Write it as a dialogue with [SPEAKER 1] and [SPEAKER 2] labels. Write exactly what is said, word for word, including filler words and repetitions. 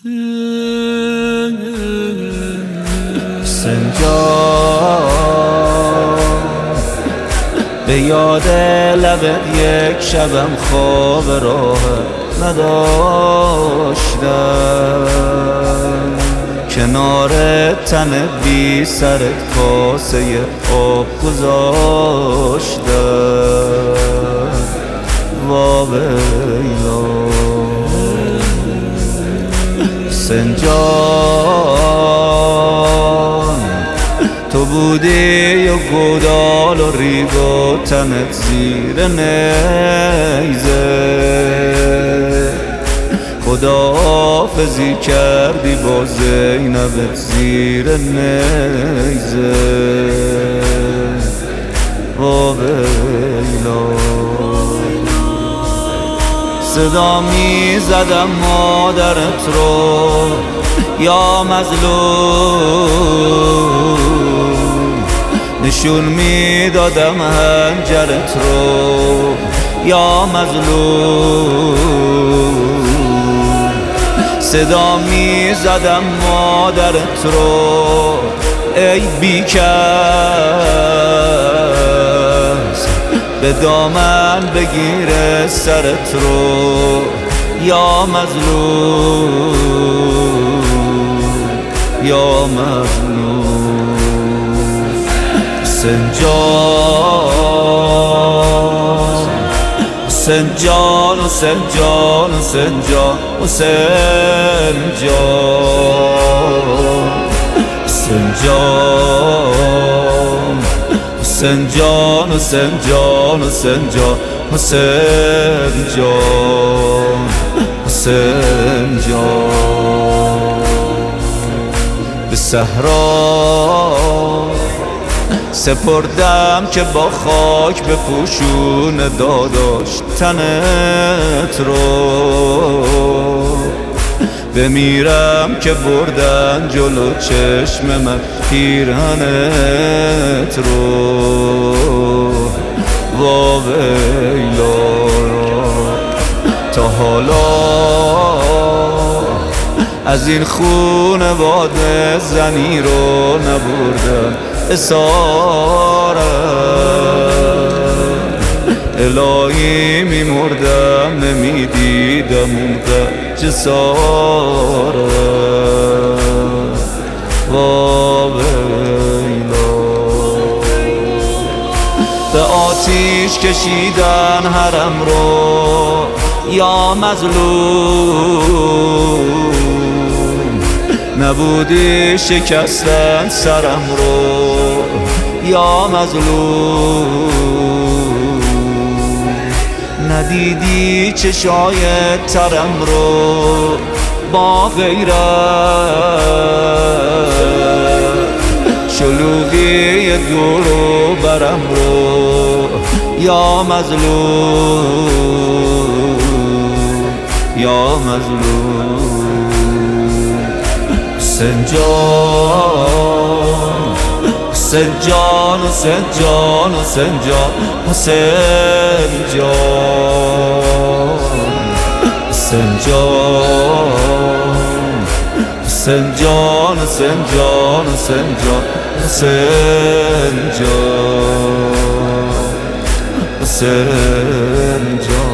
[SPEAKER 1] حسین جان به یاد لبت یک شبم خواب راه نداشتم، کنار تن بی سرت کاسه آب گذاشتم. وا ویلا حسین جان تو بودی و گودال و ریگ و تنت زیر نیزه، خداحافظی کردی با زینبت زیر نیزه. وا ویلا صدا می زدم مادرت رو یا مظلوم، نشون می دادم هنجرت رو یا مظلوم. صدا می زدم مادرت رو ای بیکس، به دامن بگیر سرت رو یا مظلوم یا مظلوم. حسین جان حسین جان حسین جان حسین جان حسین جان حسین جان حسین جان حسین جان حسین جان حسین جان حسین جان. به صحرا سپردم که با خاک به پوشون داداش تنت رو، بمیرم که بردن جلو چشم من پیرهنت رو. وا ویلا تا حالا از این خونواده زنی رو نبردم اسارت، الهی میمردم نمیدیدم اون جسارت. وا ویلا به آتیش کشیدن حرم رو یا مظلوم، نبودی شکستن سرم رو یا مظلوم. ندیدی چشای ترم رو با غیرت، شلوغی دور و برم رو یا مظلوم یا مظلوم. حسین جان حسین جان حسین جان حسین جان حسین جان حسین جان حسین جان حسین جان حسین جان حسین جان حسین جان.